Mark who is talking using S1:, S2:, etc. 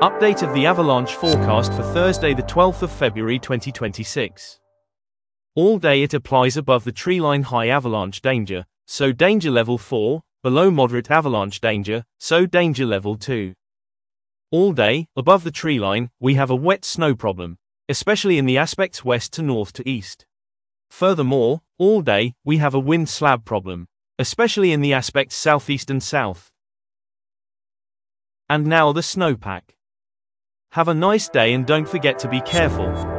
S1: Update of the avalanche forecast for Thursday the 12th of February 2026. All day it applies above the treeline high avalanche danger, so danger level 4, below moderate avalanche danger, so danger level 2. All day, above the treeline, we have a wet snow problem, especially in the aspects west to north to east. Furthermore, all day, we have a wind slab problem, especially in the aspects southeast and south. And now the snowpack. Have a nice day and don't forget to be careful.